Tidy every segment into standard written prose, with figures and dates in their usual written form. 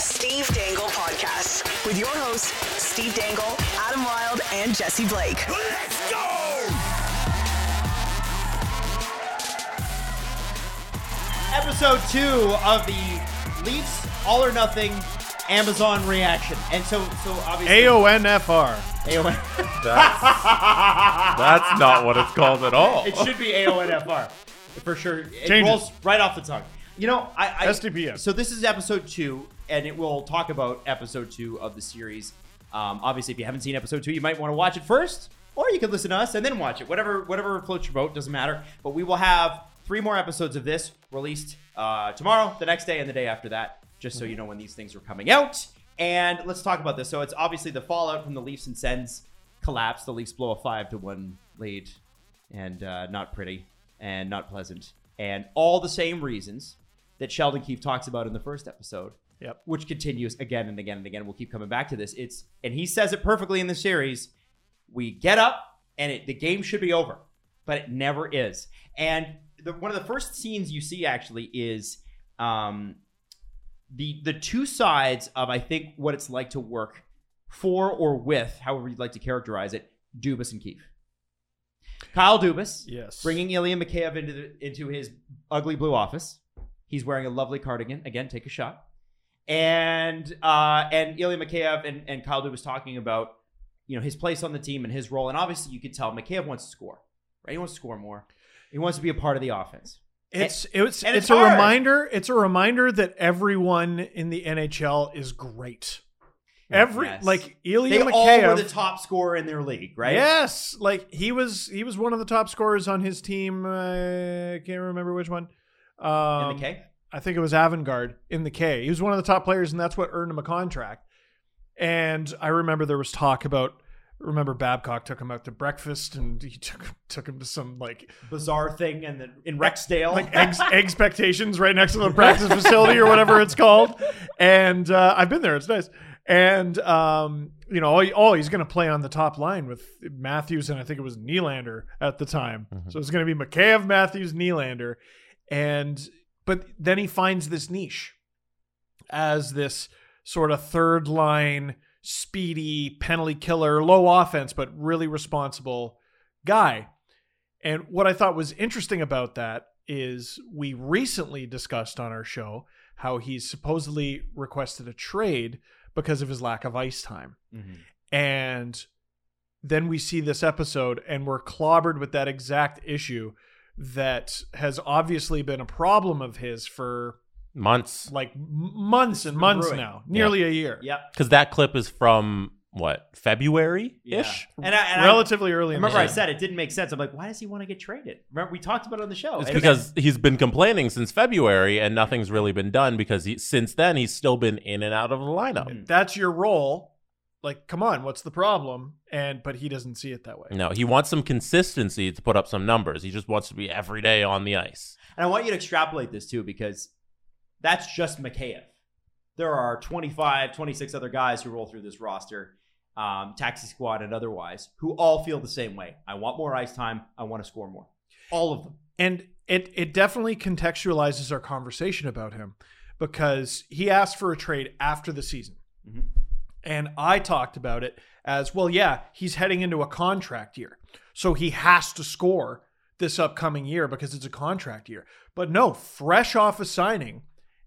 Steve Dangle Podcast with your hosts, Steve Dangle, Adam Wilde, and Jesse Blake. Let's go! Episode 2 of the Leafs All or Nothing Amazon reaction. And so obviously... AONFR. That's not what it's called at all. It should be AONFR. For sure. It Change rolls right off the tongue. You know, I SDPN. So this is episode 2, and it will talk about episode 2 of the series. Obviously, if you haven't seen episode 2, you might want to watch it first, or you could listen to us and then watch it. Whatever floats your boat, doesn't matter. But we will have 3 more episodes of this released tomorrow, the next day, and the day after that, just so you know when these things are coming out. And let's talk about this. So it's obviously the fallout from the Leafs and Sens collapse. The Leafs blow a 5-1 lead, and not pretty and not pleasant. And all the same reasons that Sheldon Keefe talks about in the first episode, which continues again and again and again. We'll keep coming back to this. And he says it perfectly in the series. We get up and the game should be over, but it never is. And one of the first scenes you see actually is the two sides of, I think, what it's like to work for or with, however you'd like to characterize it, Dubas and Keefe. Kyle Dubas, Yes. bringing Ilya Mikheyev into his ugly blue office. He's wearing a lovely cardigan. Again, take a shot. And Ilya Mikheyev and Kyle Dubas talking about, you know, his place on the team and his role. And obviously, you could tell Mikheyev wants to score, right? He wants to score more. He wants to be a part of the offense. It's it's a hard. reminder. It's a reminder that everyone in the NHL is great. Yes. Like Ilya They Mikheyev. all were the top scorer in their league, right? Yes, like he was one of the top scorers on his team. I can't remember which one. In the K? I think it was Avangard in the K. He was one of the top players, and that's what earned him a contract. And I remember there was talk about. Remember Babcock took him out to breakfast, and he took him to some like Bizarre thing in Rexdale. like expectations right next to the practice facility or whatever it's called. And I've been there; it's nice. And you know, he's going to play on the top line with Matthews, and I think it was Nylander at the time. Mm-hmm. So it's going to be Mikheyev, Matthews, Nylander, but then he finds this niche as this sort of third line, speedy penalty killer, low offense, but really responsible guy. And what I thought was interesting about that is we recently discussed on our show how he's supposedly requested a trade because of his lack of ice time. Mm-hmm. And then we see this episode and we're clobbered with that exact issue that has obviously been a problem of his for Months. like months and months brewing. now, nearly a year. Yep. Because that clip is from, what, February-ish? Yeah. And Relatively early I in the remember I season. said it didn't make sense. I'm like, why does he want to get traded? Remember, we talked about it on the show. It's And because he's been complaining since February and nothing's really been done because since then he's still been in and out of the lineup. That's your role. Like, come on, what's the problem? But he doesn't see it that way. No, he wants some consistency to put up some numbers. He just wants to be every day on the ice. And I want you to extrapolate this too, because that's just Mikheyev. There are 25, 26 other guys who roll through this roster, taxi squad and otherwise, who all feel the same way. I want more ice time. I want to score more. All of them. And it definitely contextualizes our conversation about him because he asked for a trade after the season. Mm-hmm. And I talked about it as, well, yeah, he's heading into a contract year. So he has to score this upcoming year because it's a contract year. But no, fresh off of signing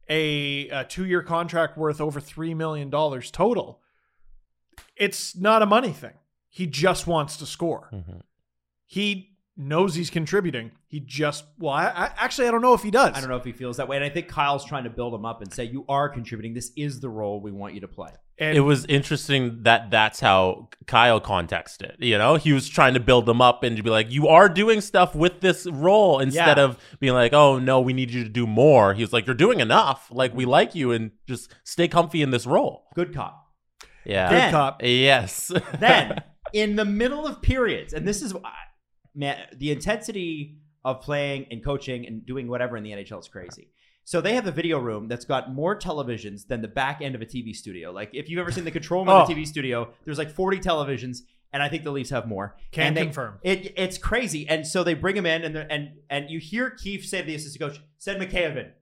a 2-year contract worth over $3 million total, it's not a money thing. He just wants to score. Mm-hmm. He knows he's contributing. He just, I don't know if he does. I don't know if he feels that way. And I think Kyle's trying to build him up and say, you are contributing. This is the role we want you to play. And It was interesting that that's how Kyle contexted it. You know, he was trying to build them up and to be like, you are doing stuff with this role instead of being like, oh, no, we need you to do more. He was like, you're doing enough. Like, we like you and just stay comfy in this role. Good cop. Yeah. Then- good cop. Yes. Then, in the middle of periods, and this is, man, the intensity of playing and coaching and doing whatever in the NHL is crazy. So they have a video room that's got more televisions than the back end of a TV studio. Like, if you've ever seen the control room of a TV studio, there's like 40 televisions, and I think the Leafs have more. Can And confirm. It's crazy. And so they bring him in, and you hear Keefe say to the assistant coach, send Mikheyev in.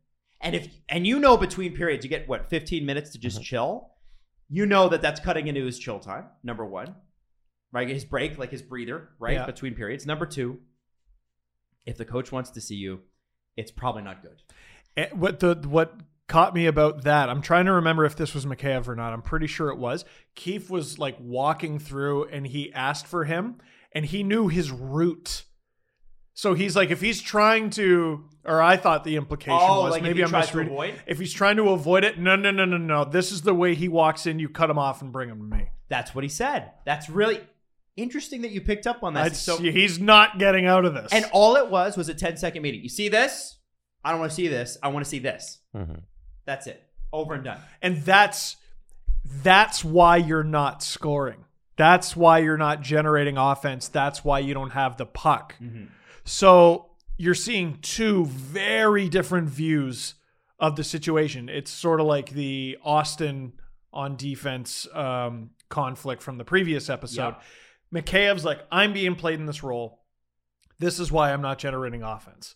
And you know between periods, you get, 15 minutes to just chill? You know that's cutting into his chill time, number one. Right? His break, like his breather, right? Yeah. Between periods. Number two, if the coach wants to see you, it's probably not good. And what caught me about that, I'm trying to remember if this was Mikheyev or not. I'm pretty sure it was. Keefe was like walking through and he asked for him and he knew his route. So he's like, if he's trying to, or I thought the implication was, like maybe if he I'm tries to misreading. avoid? If he's trying to avoid it, no. This is the way he walks in. You cut him off and bring him to me. That's what he said. That's really interesting that you picked up on that. So He's not getting out of this. And all it was a 10-second meeting. You see this? I don't want to see this. I want to see this. Mm-hmm. That's it. Over and done. And that's why you're not scoring. That's why you're not generating offense. That's why you don't have the puck. Mm-hmm. So you're seeing two very different views of the situation. It's sort of like the Austin on defense conflict from the previous episode. Yep. Mikheyev's like, I'm being played in this role. This is why I'm not generating offense.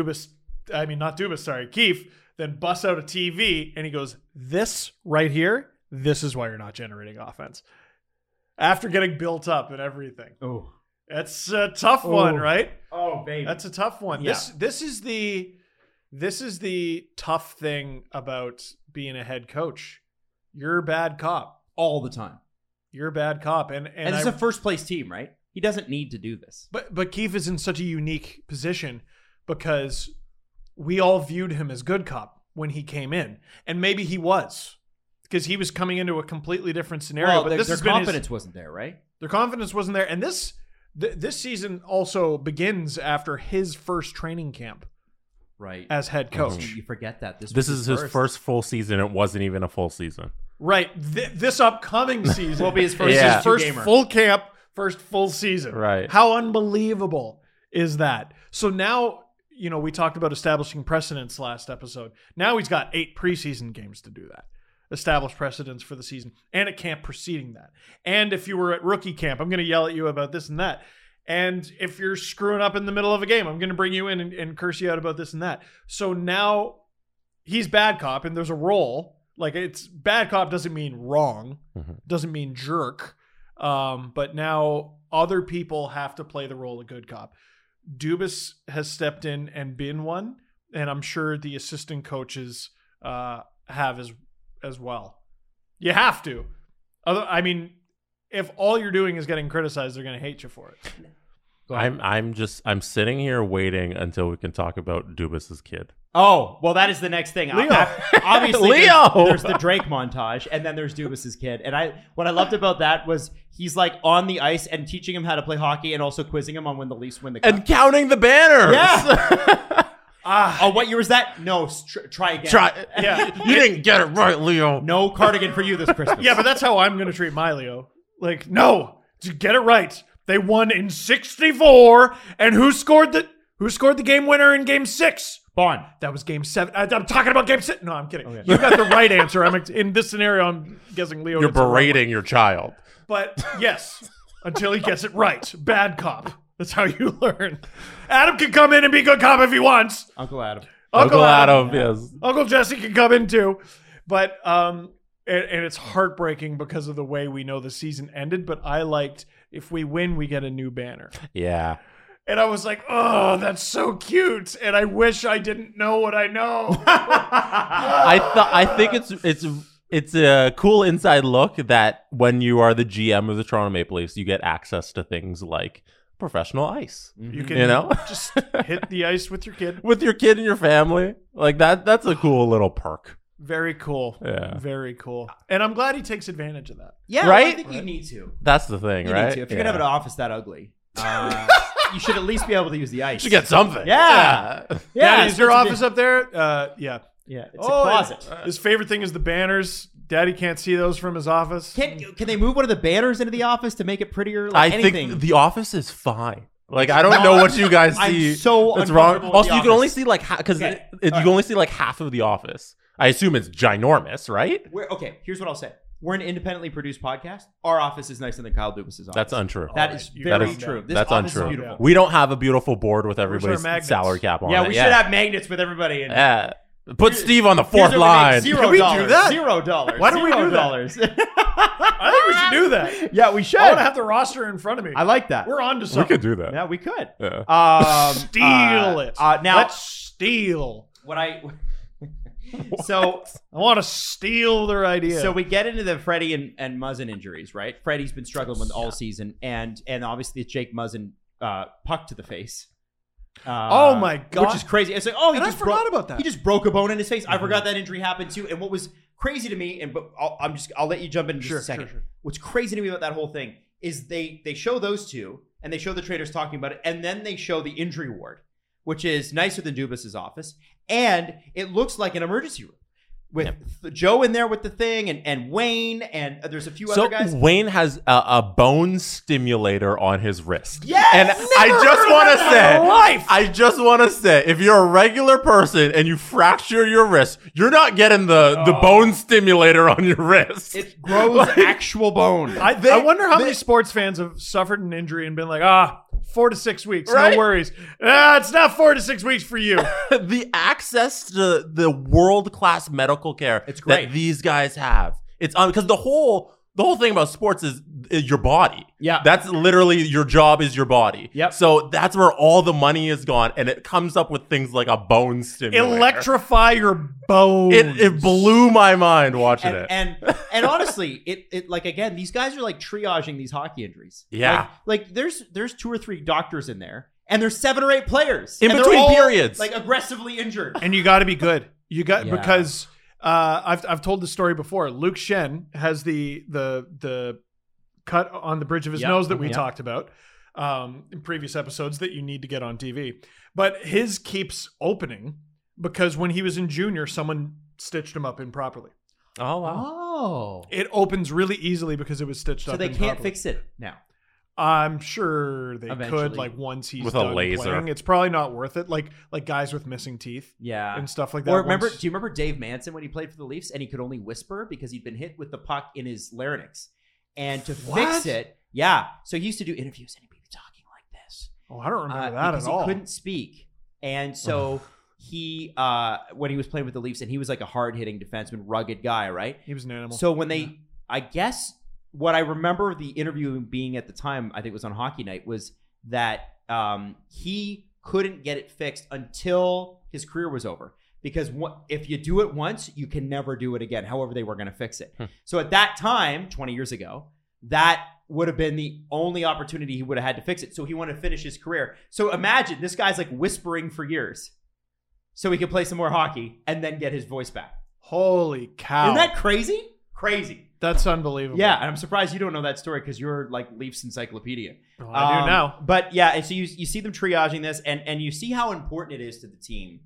Keefe then busts out a TV and he goes, this right here, this is why you're not generating offense. After getting built up and everything. Oh. That's a tough one, right? Oh, baby. That's a tough one. Yeah. This is the tough thing about being a head coach. You're a bad cop. All the time. You're a bad cop. And it's a first place team, right? He doesn't need to do this. But Keefe is in such a unique position because we all viewed him as good cop when he came in. And maybe he was. Because he was coming into a completely different scenario. Well, but their confidence wasn't there, right? Their confidence wasn't there. And this season also begins after his first training camp. Right. As head coach. You forget that. This is his first full season. It wasn't even a full season. Right. This upcoming season will be his first, Yeah. his first gamer. full camp, first full season. Right. How unbelievable is that? So now, we talked about establishing precedents last episode. Now he's got 8 preseason games to do that. Establish precedents for the season and a camp preceding that. And if you were at rookie camp, I'm going to yell at you about this and that. And if you're screwing up in the middle of a game, I'm going to bring you in and curse you out about this and that. So now he's bad cop and there's a role. Like, it's bad cop doesn't mean wrong, doesn't mean jerk. But now other people have to play the role of good cop. Dubas has stepped in and been one, and I'm sure the assistant coaches have as well. You have to. If all you're doing is getting criticized, they're going to hate you for it. I'm sitting here waiting until we can talk about Dubas's kid. Oh, well, that is the next thing. Leo. Obviously, Leo. There's the Drake montage, and then there's Dubas's kid. And what I loved about that was he's like on the ice and teaching him how to play hockey, and also quizzing him on when the Leafs win the cup. And counting the banners. Yeah. What year was that? No, try again. Yeah. You didn't get it right, Leo. No cardigan for you this Christmas. Yeah, but that's how I'm going to treat my Leo. Like, no, to get it right. They won in 64, and who scored the game winner in game 6? Bond. That was game 7. I'm talking about game 6. No, I'm kidding. Okay. You got the right answer. In this scenario, I'm guessing Leo. You're berating your child. But yes, until he gets it right. Bad cop. That's how you learn. Adam can come in and be good cop if he wants. Uncle Adam. Uncle Adam, yes. Uncle Jesse can come in too. But and it's heartbreaking because of the way we know the season ended. But I liked, if we win, we get a new banner. Yeah. And I was like, oh, that's so cute. And I wish I didn't know what I know. I think it's a cool inside look that when you are the GM of the Toronto Maple Leafs, you get access to things like professional ice. You can just hit the ice with your kid. With your kid and your family. Like that's a cool little perk. Very cool. Yeah. Very cool. And I'm glad he takes advantage of that. Yeah, right? I think you need to. That's the thing, You right? need to. If you're going to have an office that ugly, you should at least be able to use the ice. You should get something. Yeah. Yeah. it's Is your what you office do. up there? Yeah. Yeah, it's a closet. His favorite thing is the banners. Daddy can't see those from his office. Can they move one of the banners into the office to make it prettier? I Like anything. think the office is fine. Like, I don't know what you guys I'm see. so that's wrong. uncomfortable with Also, the you can only office. see like because Okay. you can only see like half of the office. I assume it's ginormous, right? Okay, here's what I'll say. We're an independently produced podcast. Our office is nicer than Kyle Dubas's office. That's untrue. That is You very that is- true. This That's office untrue. is beautiful. We don't have a beautiful board with our everybody's magnets? salary cap on Yeah, it. we should have magnets with everybody. And Yeah. Put Steve on the fourth Here's line. $0. Can we do that? $0. Why don't we do that? $0. I think we should do that. Yeah, we should. I want to have the roster in front of me. I like that. We're on to We something. could do that. Yeah, we could. Yeah. Steal it. Now, Let's steal. what I so I want to steal their idea. so we get into the Freddie and Muzzin injuries, right? Freddie's been struggling with all season, and obviously it's Jake Muzzin puck to the face. Oh my God. Which is crazy. It's like, oh, he And I just forgot about that. He just broke a bone in his face. I forgot that injury happened too. And what was crazy to me, but I'll let you jump in just a second. Sure. What's crazy to me about that whole thing is they show those two, and they show the traders talking about it, and then they show the injury ward, which is nicer than Dubas's office, and it looks like an emergency room with Joe in there with the thing, and Wayne, and there's a few So other guys. Wayne has a bone stimulator on his wrist. Yes! And I just want to life. say, I just want to say, if you're a regular person and you fracture your wrist, you're not getting the bone stimulator on your wrist. It grows actual bone. I wonder how many sports fans have suffered an injury and been like, 4 to 6 weeks, Right? no worries. It's not 4 to 6 weeks for you. The access to the world-class medical care It's great. that these guys have. It's because the whole thing about sports is your body. Yeah. That's literally your job is your body. Yep. So that's where all the money is gone, and it comes up with things like a bone stimulator. Electrify your bones. It blew my mind watching it. And honestly, it like, again, these guys are like triaging these hockey injuries. Yeah. Like there's 2 or 3 doctors in there, and there's 7 or 8 players In and they're between all, periods. like aggressively injured. And you got to be good. You got Yeah. because I've told the story before. Luke Shen has the cut on the bridge of his Yep. nose that we Yep. talked about in previous episodes that you need to get on TV. But his keeps opening because when he was in junior, someone stitched him up improperly. Oh, wow. Oh, It opens really easily because it was stitched so up. they can't improperly. fix it now. I'm sure they Eventually. could, like once he's With a done laser. playing. It's probably not worth it. Like guys with missing teeth Yeah, and stuff like that. Or remember? once- Do you remember Dave Manson when he played for the Leafs and he could only whisper because he'd been hit with the puck in his larynx, and to fix it, so he used to do interviews and he'd be talking like this. Oh, I don't remember that because at all. he couldn't speak, and so he when he was playing with the Leafs, and he was like a hard hitting defenseman, rugged guy, right? He was an animal. So when they, I guess what I remember the interview being at the time, I think it was on Hockey Night, was that he couldn't get it fixed until his career was over. Because if you do it once, you can never do it again. However, they were going to fix it. So at that time, 20 years ago, that would have been the only opportunity he would have had to fix it. So he wanted to finish his career. So imagine this guy's like whispering for years so he could play some more hockey and then get his voice back. Holy cow. Isn't that crazy? Crazy. That's unbelievable. Yeah, and I'm surprised you don't know that story because you're like Leafs encyclopedia. Well, I do now. But yeah, and so you see them triaging this, and you see how important it is to the team,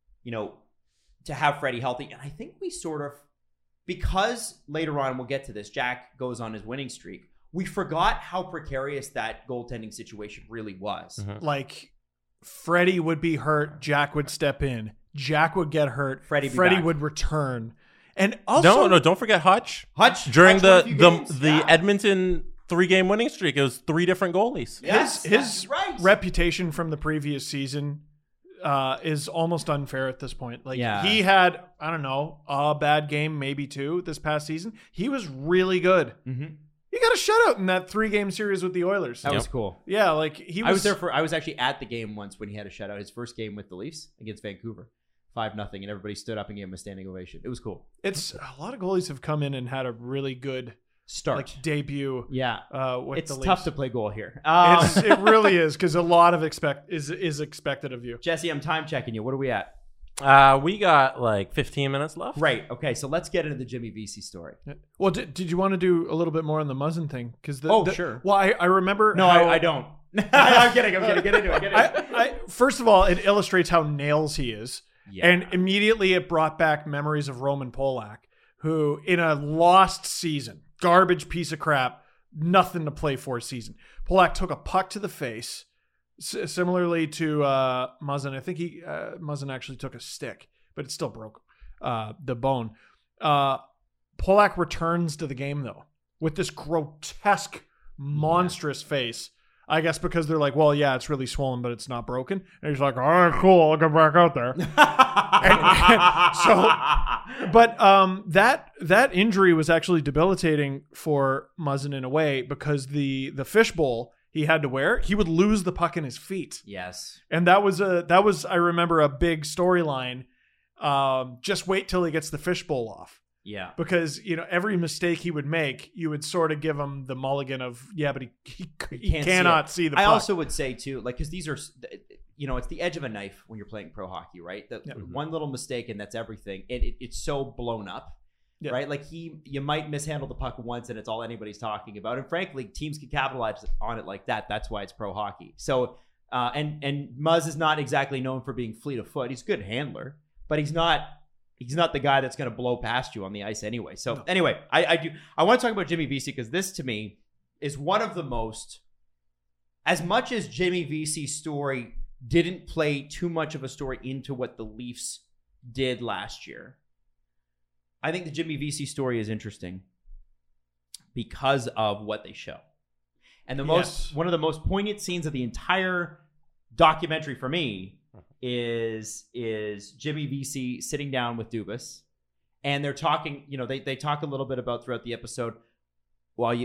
to have Freddie healthy. And I think we sort of, because later on we'll get to this, Jack goes on his winning streak. We forgot how precarious that goaltending situation really was. Mm-hmm. Like Freddie would be hurt, Jack would step in. Jack would get hurt, Freddie back. would return. And also No, don't forget Hutch. Hutch During won a few games. the Yeah. Edmonton 3-game winning streak, it was 3 different goalies. Yes, his that's right. reputation from the previous season is almost unfair at this point. Like Yeah. he had, I don't know, a bad game, maybe 2 this past season. He was really good. Mhm. He got a shutout in that 3-game series with the Oilers. That was cool. Yeah, like he was. I was there I was actually at the game once when he had a shutout, his first game with the Leafs against Vancouver. 5-0, and everybody stood up and gave him a standing ovation. It was cool. It's a lot of goalies have come in and had a really good Start. debut. Yeah. With It's the Leafs. tough to play goal here. It really is because a lot of is expected of you. Jesse, I'm time checking you. What are we at? We got like 15 minutes left. Right. Okay. So let's get into the Jimmy Vesey story. Well, did you want to do a little bit more on the Muzzin thing? Because Sure. Well, I remember. No, how- I don't. I'm kidding. Get into it. First of all, it illustrates how nails he is. Yeah. And immediately it brought back memories of Roman Polak, who in a lost season, garbage piece of crap, nothing to play for season. Polak took a puck to the face, similarly to Muzzin. I think Muzzin actually took a stick, but it still broke the bone. Polak returns to the game, though, with this grotesque, monstrous face I guess because they're like, well, yeah, it's really swollen, but it's not broken. And he's like, all right, cool, I'll get back out there. That injury was actually debilitating for Muzzin in a way, because the fishbowl he had to wear, he would lose the puck in his feet. Yes. And that was I remember, a big storyline. Just wait till he gets the fishbowl off. Yeah. Because, every mistake he would make, you would sort of give him the mulligan of, yeah, but he cannot see the puck. I also would say, too, like, because these are, it's the edge of a knife when you're playing pro hockey, right? One little mistake and that's everything. It's so blown up, right? Like, you might mishandle the puck once and it's all anybody's talking about. And frankly, teams can capitalize on it like that. That's why it's pro hockey. So, and Muzz is not exactly known for being fleet of foot. He's a good handler, but he's not the guy that's going to blow past you on the ice anyway. So anyway, I want to talk about Jimmy Vesey, because this to me is one of the most, as much as Jimmy Vesey's story didn't play too much of a story into what the Leafs did last year, I think the Jimmy Vesey story is interesting because of what they show. And one of the most poignant scenes of the entire documentary for me is Jimmy Vesey sitting down with Dubas, and they're talking, they talk a little bit about throughout the episode, well,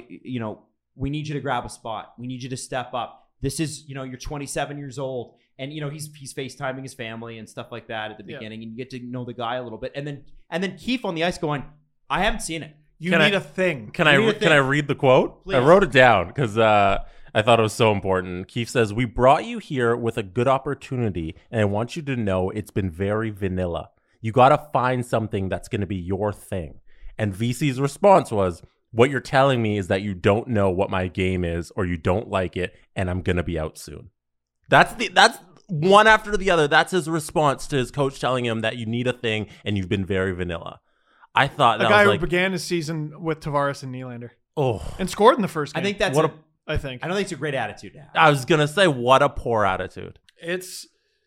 we need you to grab a spot. We need you to step up. This is, you're 27 years old, and he's FaceTiming his family and stuff like that at the beginning, and you get to know the guy a little bit. And then Keefe on the ice going, I haven't seen it. You need a thing. Can I read the quote? Please. I wrote it down because I thought it was so important. Keefe says, "We brought you here with a good opportunity, and I want you to know it's been very vanilla. You got to find something that's going to be your thing." And Vesey's response was, "What you're telling me is that you don't know what my game is, or you don't like it, and I'm going to be out soon." That's one after the other. That's his response to his coach telling him that you need a thing, and you've been very vanilla. I thought that guy was who began his season with Tavares and Nylander. Oh, and scored in the first game. I think that's I don't think it's a great attitude to have. I was going to say, what a poor attitude. It's,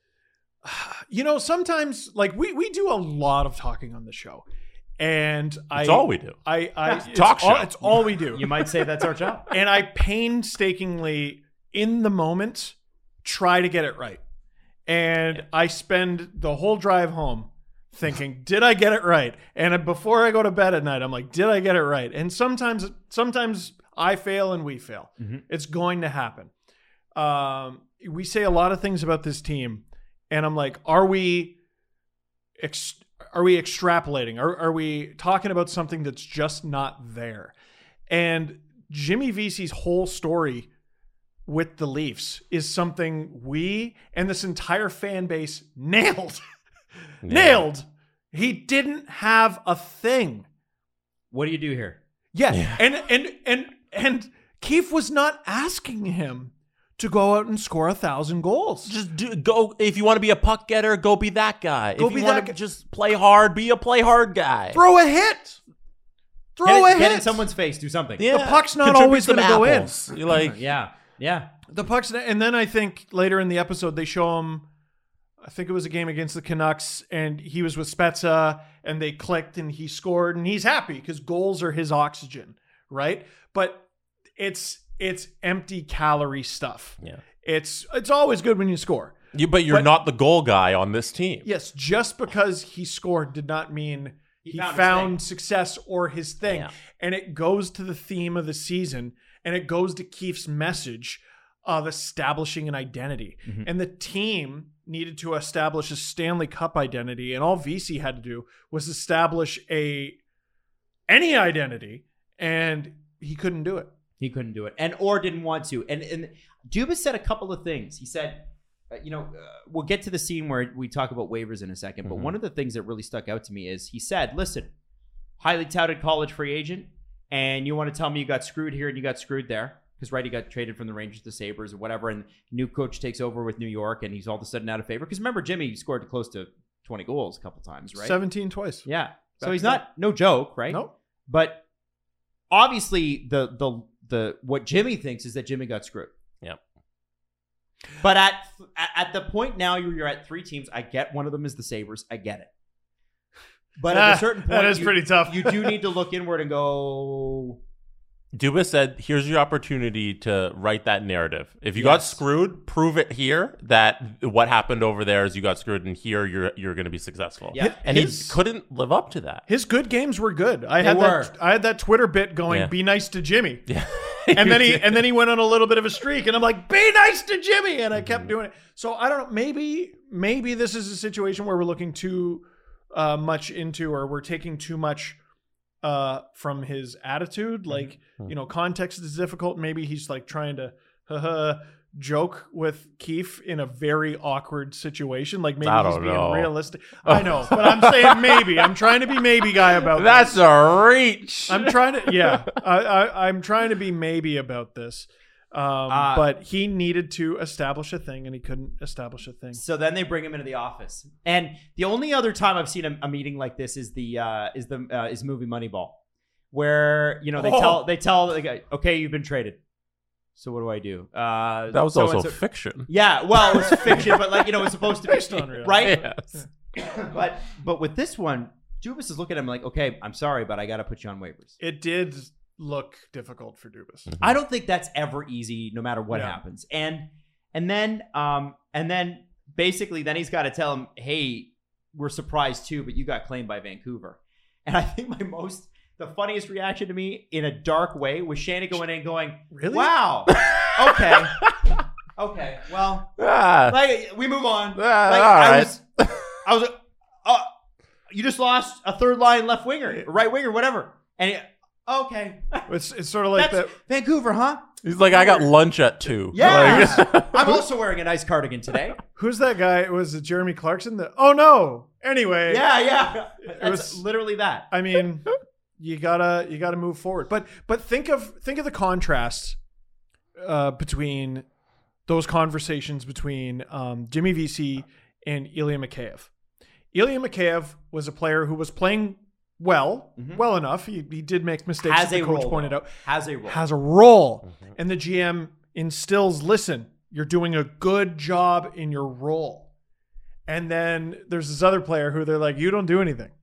sometimes, like, we do a lot of talking on the show. And it's all we do. It's all we do. You might say that's our job. And I painstakingly, in the moment, try to get it right. And I spend the whole drive home thinking, did I get it right? And before I go to bed at night, I'm like, did I get it right? And sometimes I fail and we fail. Mm-hmm. It's going to happen. We say a lot of things about this team, and I'm like, are we extrapolating? Are we talking about something that's just not there? And Jimmy Vesey's whole story with the Leafs is something we and this entire fan base nailed. Nailed. He didn't have a thing. What do you do here? Yeah. And Keefe was not asking him to go out and score 1,000 goals. Just go. If you want to be a puck getter, go be that guy. If you want to just play hard, be a play hard guy. Throw a hit. Get in someone's face. Do something. Yeah. The puck's not always going to go in. You're like, yeah. The puck's, and then I think later in the episode they show him, I think it was a game against the Canucks, and he was with Spezza, and they clicked, and he scored, and he's happy because goals are his oxygen, right? But it's empty calorie stuff. Yeah, it's always good when you score. But you're not the goal guy on this team. Yes, just because he scored did not mean he found success or his thing. Yeah. And it goes to the theme of the season, and it goes to Keefe's message of establishing an identity. Mm-hmm. And the team needed to establish a Stanley Cup identity, and all Vesey had to do was establish any identity, and he couldn't do it. He couldn't do it, or didn't want to. And Dubas said a couple of things. He said, we'll get to the scene where we talk about waivers in a second, but one of the things that really stuck out to me is he said, listen, highly touted college free agent, and you want to tell me you got screwed here and you got screwed there. Because, right, he got traded from the Rangers to the Sabres or whatever, and new coach takes over with New York, and he's all of a sudden out of favor. Because remember, Jimmy scored close to 20 goals a couple times, right? 17 twice. Yeah. So he's no joke, right? Nope. But obviously, the what Jimmy thinks is that Jimmy got screwed. Yeah. But at the point now you're at 3 teams. I get one of them is the Sabres. I get it. But at a certain point, that is pretty tough. You do need to look inward and go, Dubas said, here's your opportunity to write that narrative. If you got screwed, prove it here that what happened over there is you got screwed, and here you're going to be successful. Yeah. And he couldn't live up to that. His good games were good. I had that Twitter bit going, be nice to Jimmy. Yeah. and then he went on a little bit of a streak, and I'm like, be nice to Jimmy, and I kept doing it. So I don't know, maybe this is a situation where we're looking too much into, or we're taking too much from his attitude. Like, context is difficult. Maybe he's like trying to joke with Keefe in a very awkward situation. Like maybe he's being realistic. I know, but I'm saying maybe. I'm trying to be maybe guy about That's a reach. I'm trying to, I'm trying to be maybe about this. But he needed to establish a thing, and he couldn't establish a thing. So then they bring him into the office, and the only other time I've seen a meeting like this is the movie Moneyball, where they tell the guy, okay, you've been traded. So what do I do? That was also fiction. Yeah, well, it was fiction, but it's supposed to be based on real, right? Yes. But with this one, Dubas is looking at him like, okay, I'm sorry, but I got to put you on waivers. It did look difficult for Dubas. I don't think that's ever easy, no matter what happens. And then basically then he's got to tell him, hey, we're surprised too, but you got claimed by Vancouver. And I think the funniest reaction to me in a dark way was Shannon going in and going, really? Wow. Okay. Okay. Well, we move on. All right. I was you just lost a third line left winger, right winger, whatever. And okay. It's sort of like that. Vancouver, huh? He's like, I got lunch at 2. Yeah. I'm also wearing a nice cardigan today. Who's that guy? Was it Jeremy Clarkson? Oh no. Anyway. Yeah. It was literally that. I mean, you gotta move forward. But think of the contrast between those conversations between Jimmy Vesey and Ilya Mikheyev. Ilya Mikheyev was a player who was playing well enough. He did make mistakes, as the coach pointed out. Has a role. And the GM instills, listen, you're doing a good job in your role. And then there's this other player who they're like, you don't do anything.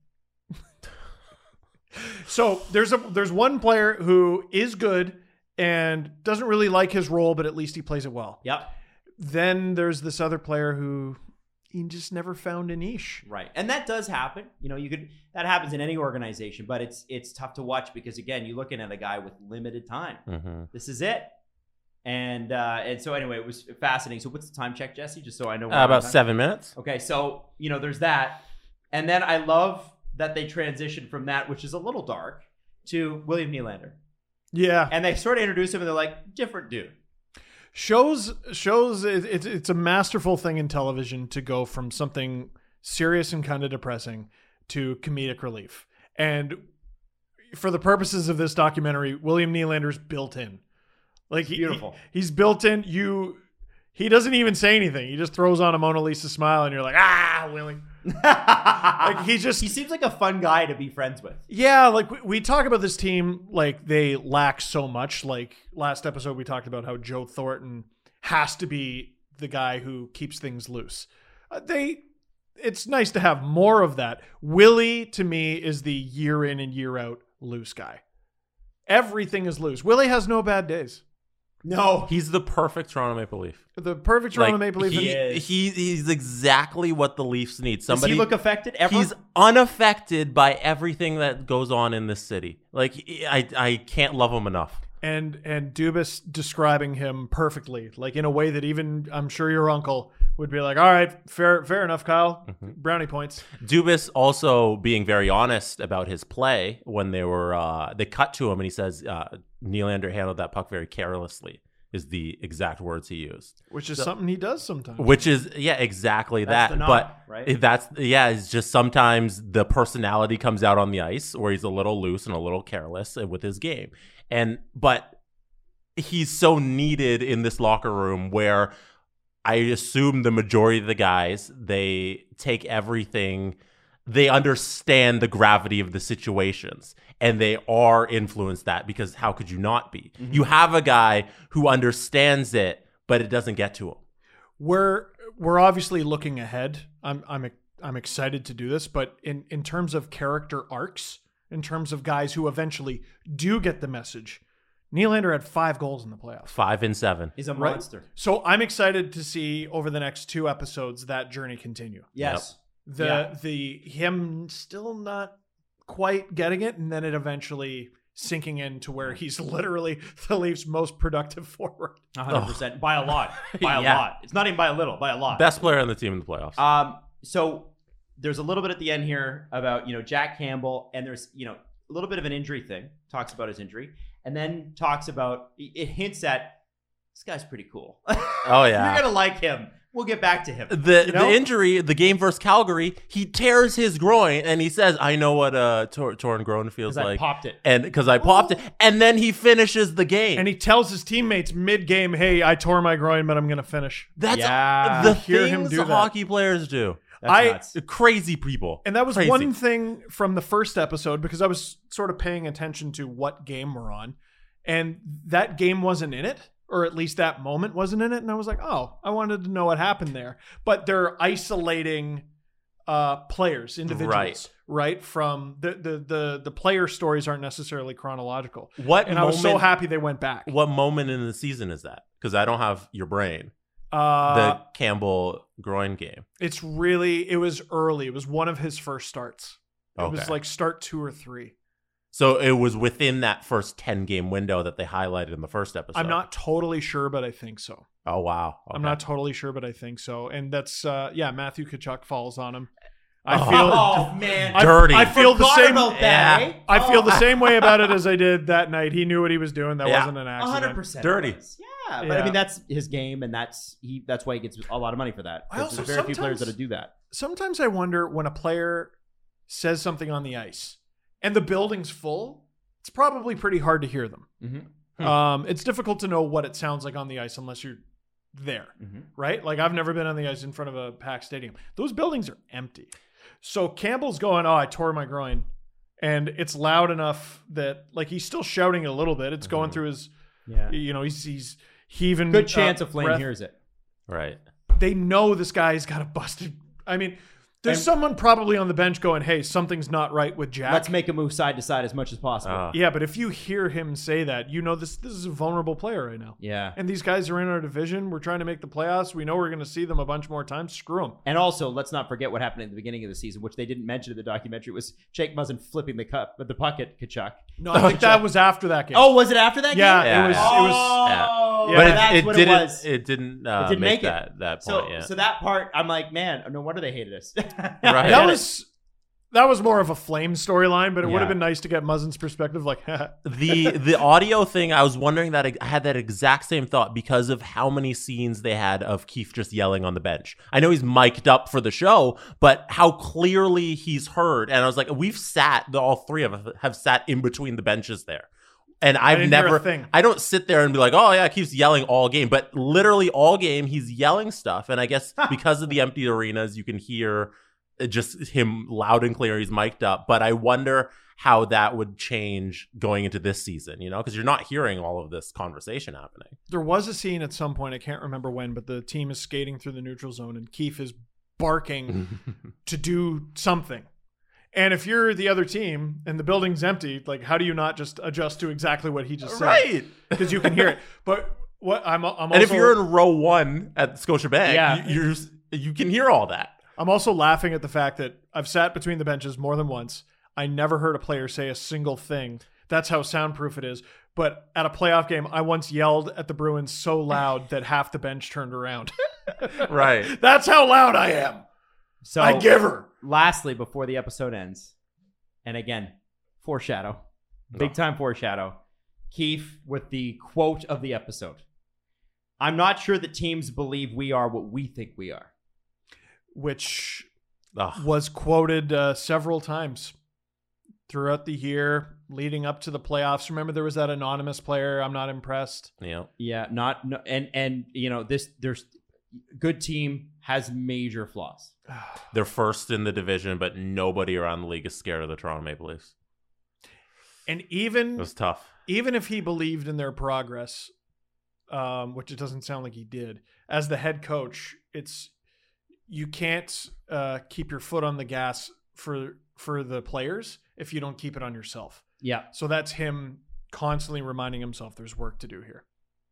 So there's one player who is good and doesn't really like his role, but at least he plays it well. Yep. Then there's this other player who he just never found a niche. Right. And that does happen. That happens in any organization, but it's tough to watch because, again, you're looking at a guy with limited time. This is it. And so anyway, it was fascinating. So what's the time check, Jesse? Just so I know. About 7 minutes. Okay. So, there's that. And then I love that they transitioned from that, which is a little dark, to William Nylander. Yeah. And they sort of introduce him and they're like, different dude. Shows it's a masterful thing in television to go from something serious and kind of depressing to comedic relief. And for the purposes of this documentary, William Nylander's built in. Like beautiful. He's built in. He doesn't even say anything. He just throws on a Mona Lisa smile and you're like, Willie. Like he seems like a fun guy to be friends with. Yeah, like we talk about this team like they lack so much. Like last episode we talked about how Joe Thornton has to be the guy who keeps things loose. It's nice to have more of that. Willie to me is the year in and year out loose guy. Everything is loose. Willie has no bad days. No, he's the perfect Toronto Maple Leaf. The perfect Toronto Maple Leaf. He's exactly what the Leafs need. Does he look affected ever? He's unaffected by everything that goes on in this city. Like I can't love him enough. And Dubas describing him perfectly, like in a way that even I'm sure your uncle would be like, all right, fair enough, Kyle. Brownie points. Dubas also being very honest about his play when they cut to him and he says Nylander handled that puck very carelessly is the exact words he used. Which is something he does sometimes. Which is, exactly that's that. But right? It's just sometimes the personality comes out on the ice or he's a little loose and a little careless with his game. But he's so needed in this locker room where I assume the majority of the guys, they take everything, they understand the gravity of the situations and they are influenced that because how could you not be? You have a guy who understands it, but it doesn't get to him. We're obviously looking ahead. I'm excited to do this, but in terms of character arcs, in terms of guys who eventually do get the message, Nylander had 5 goals in the playoffs. 5 and 7. He's a Right. monster. So I'm excited to see over the next 2 episodes that journey continue. Yes. Him still not quite getting it, and then it eventually sinking in to where he's literally the Leafs' most productive forward. 100%. By a lot. By a Yeah. lot. It's not even by a little, by a lot. Best player on the team in the playoffs. So there's a little bit at the end here about, Jack Campbell, and there's, a little bit of an injury thing. Talks about his injury, and then talks about, it hints at, this guy's pretty cool. Oh, yeah. You're going to like him. We'll get back to him. The injury, the game versus Calgary, he tears his groin and he says, I know what a torn groin feels like. I popped it. And because I popped it. And then he finishes the game. And he tells his teammates mid-game, hey, I tore my groin, but I'm going to finish. That's Yeah. Hear him things do that. hockey players do. That's nuts. Crazy people. And that was Crazy. one thing from the first episode, because I was sort of paying attention to what game we're on. And that game wasn't in it, or at least that moment wasn't in it. And I was like, oh, I wanted to know what happened there. But they're isolating players, individuals, right? From the player stories aren't necessarily chronological. I was so happy they went back. What moment in the season is that? Because I don't have your brain. The Campbell groin game. It was early. It was one of his first starts. It was like start 2 or 3. So it was within that first 10-game window that they highlighted in the first episode. I'm not totally sure, but I think so. Oh, wow. Okay. I'm not totally sure, but I think so. And that's, Matthew Tkachuk falls on him. Oh, man. Dirty. I feel the same. About that, eh? I feel the same way about it as I did that night. He knew what he was doing. That wasn't an accident. 100%. Dirty. Yeah, but Yeah. I mean, that's his game, and that's why he gets a lot of money for that. I 'Cause also there's very few players sometimes- that do that. Sometimes I wonder when a player says something on the ice and the building's full, it's probably pretty hard to hear them. Mm-hmm. It's difficult to know what it sounds like on the ice unless you're there, Mm-hmm. right? Like I've never been on the ice in front of a packed stadium. Those buildings are empty. So Campbell's going, oh, I tore my groin. And it's loud enough that like he's still shouting it a little bit. It's going through his, Yeah. he's heaving. Good chance of Flame breath. hears it. Right. They know this guy's got a busted. I mean, there's And- someone probably on the bench going, hey, something's not right with Jack. Let's make a move side to side as much as possible. Yeah, but if you hear him say that, this is a vulnerable player right now. Yeah. And these guys are in our division. We're trying to make the playoffs. We know we're going to see them a bunch more times. Screw them. And also, let's not forget what happened at the beginning of the season, which they didn't mention in the documentary, was Jake Muzzin flipping the puck at Tkachuk. No, I think that was after that game. Oh, was it after that yeah, game? Yeah, it was. yeah. It was. Oh, Yeah. But that's it what didn't. it was. It didn't, Didn't make it. that So, point. Yeah. so that part, I'm like, man, no wonder they hated us. Right. That was more of a Flame storyline, but it would Yeah. have been nice to get Muzzin's perspective. Like, the audio thing, I was wondering that I had that exact same thought because of how many scenes they had of Keith just yelling on the bench. I know he's mic'd up for the show, but how clearly he's heard. And I was like, all three of us have sat in between the benches there. And I've didn't hear never, a thing. I don't sit there and be like, oh yeah, Keith's yelling all game, but literally all game he's yelling stuff. And I guess because of the empty arenas, you can hear just him loud and clear. He's mic'd up, but I wonder how that would change going into this season, because you're not hearing all of this conversation happening. there was a scene at some point, I can't remember when, but the team is skating through the neutral zone and Keith is barking to do something. And if you're the other team and the building's empty, like how do you not just adjust to exactly what he just said? Right. Because you can hear it. But what I'm also, And if you're in row 1 at Scotiabank, Yeah. you can hear all that. I'm also laughing at the fact that I've sat between the benches more than once. I never heard a player say a single thing. That's how soundproof it is. But at a playoff game, I once yelled at the Bruins so loud that half the bench turned around. Right. That's how loud I am. So, I give her. lastly, before the episode ends, and again, foreshadow, big time foreshadow, Keith with the quote of the episode. I'm not sure that teams believe we are what we think we are. Which Ugh. was quoted several times throughout the year leading up to the playoffs. Remember, there was that anonymous player. I'm not impressed. Yeah. Yeah, and there's good team has major flaws. They're first in the division, but nobody around the league is scared of the Toronto Maple Leafs. And It even was tough. if he believed in their progress, which it doesn't sound like he did, as the head coach, you can't keep your foot on the gas for the players if you don't keep it on yourself. Yeah. So that's him constantly reminding himself there's work to do here.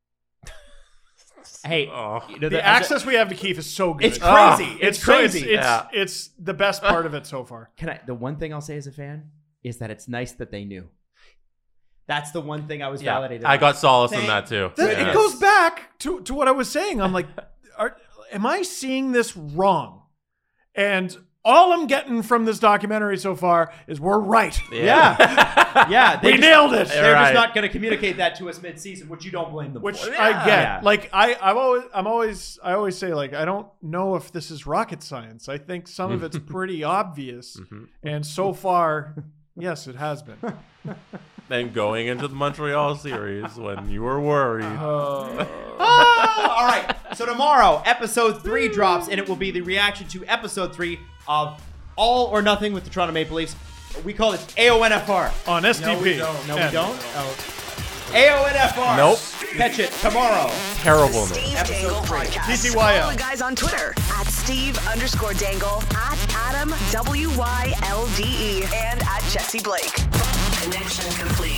Hey, Oh. you know, The access we have to Keith is so good. It's crazy. It's crazy. It's the best part of it so far. The one thing I'll say as a fan is that it's nice that they knew. That's the one thing I was validated. I got solace in Thank that too. It goes back to what I was saying. I'm like, am I seeing this wrong? And all I'm getting from this documentary so far is we're right. Yeah. We nailed it. They're Right. just not going to communicate that to us mid-season, which you don't blame them Which for. I get. Yeah. Like I always say, like, I don't know if this is rocket science. I think some of it's pretty obvious. And so far, yes, it has been. Then going into the Montreal series when you were worried. All right. So tomorrow, episode 3 drops, and it will be the reaction to episode 3 of All or Nothing with the Toronto Maple Leafs. We call it AONFR. On STP. No, we don't. Oh. AONFR. Nope. Catch it tomorrow. Terrible The name. Steve Episode Dangle 3. Podcast. TTYL. Follow the guys on Twitter at Steve_Dangle, at Adam WYLDE, and at Jesse Blake. Connection complete.